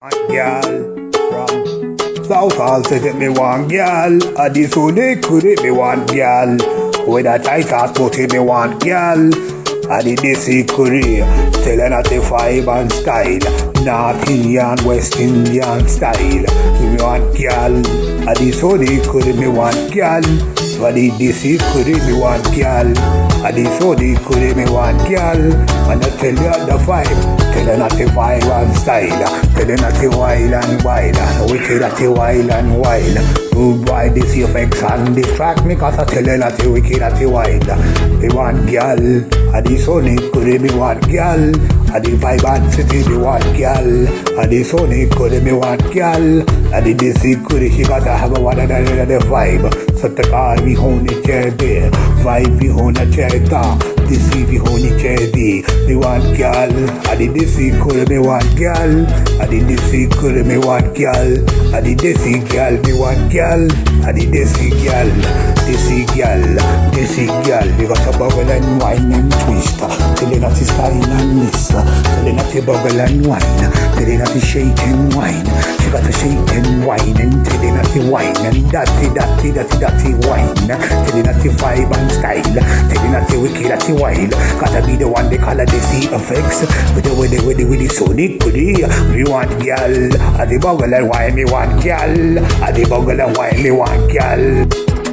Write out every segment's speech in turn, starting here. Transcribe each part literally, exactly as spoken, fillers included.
Girl from South Hall said me one girl. At the Sunday could it be one girl. With a tight ass booty me one girl. At the D C Korea, telling at the five and style. North Indian, West Indian style. Me one girl. At the Sunday could it be one girl. At the D C could it be one girl. At the Sunday could it be one girl. And I tell you at the five. Telling at the vibe and style, telling at the wild and wild, wicked at the wild and wild. Good boy, this effects and distract me, cause I telling at the wicked at the wild. The one girl, at the sunny could be one girl, at the vibe and city be one girl, at the sunny could be one girl, at the D C could she gotta have a one another the vibe. So the car we hold the chair there, vibe we hold the chair there. D C we hold the chair there. The one girl, at the D C could be one girl, at the D C could be one girl, at the D C girl be one girl, at the D C girl, D C girl, D C girl. We got a bubble and wine and twist, telling us to style and miss, telling us to bubble and wine, telling us to shake and wine. She got to shake and wine and telling us to wine and dirty, dirty, dirty, dirty wine, telling us to vibe and style, telling us to wicked at the wild. Gotta be the one they call a D C effects. With the with the with the with the Sonic goodie. Me want girl. At the buggle and wine me want girl. At the buggle and wine me want girl.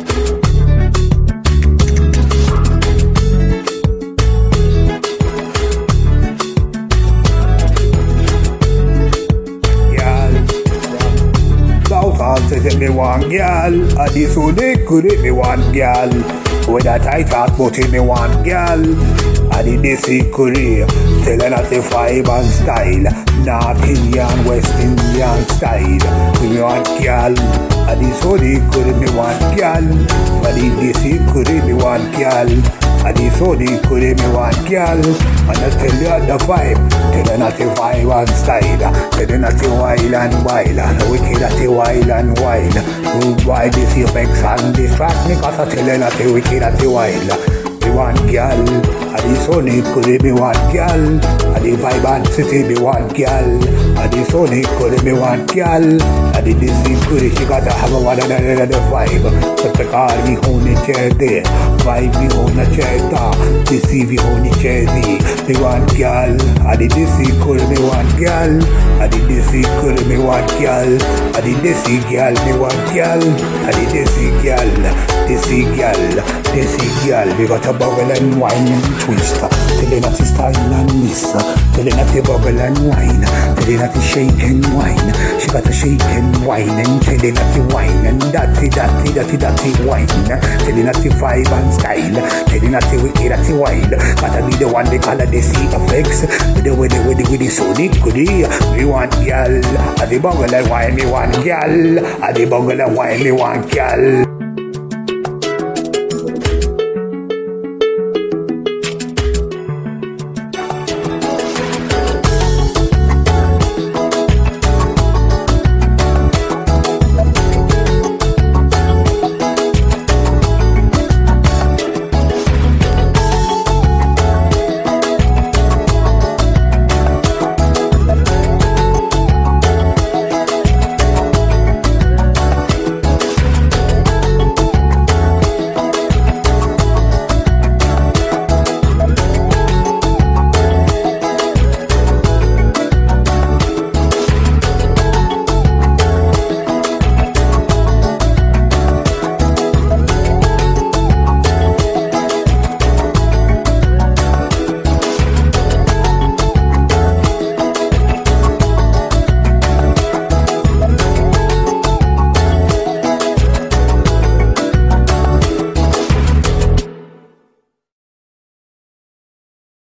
Said me one girl, at the Sunday could it be one girl. With a tight ass booty me one girl. At the D C Korea, telling us the vibe and style. North Indian, West Indian style. Me one girl. At the Sunday could it be one girl. At the D C could it be one girl. At the Sunday could it be one girl. And I tell you the vibe, telling us the vibe and style, telling us the wild and wild, wicked at the wild and wild. Good boy, this effects and distract me, cause I telling us the wicked at the wild. The one girl, at the Sunny could be one girl, at the vibe and city be one girl, at the Sunny could be one girl, at the D C could she gotta have a one another the vibe. But the car we hold the chair there, vibe we hold the chair there, D C we hold the chair there. The one girl, at the D C could be one girl, at the D C could be one girl, at the D C girl be one girl, at the D C girl, D C girl, D C girl. We got a bubble and wine and twist, telling us to style and miss, telling us to bubble and wine, telling us to shake and wine. She got to shake and wine and telling us to wine and dirty, dirty, dirty, dirty wine, telling us to vibe and style, telling us to wicked at the wild. Gotta be the one they call a D C effects. With the with the with the with the Sonic goodie. We want girl, at the bubble and wine me one girl, at the bubble and wine me one girl.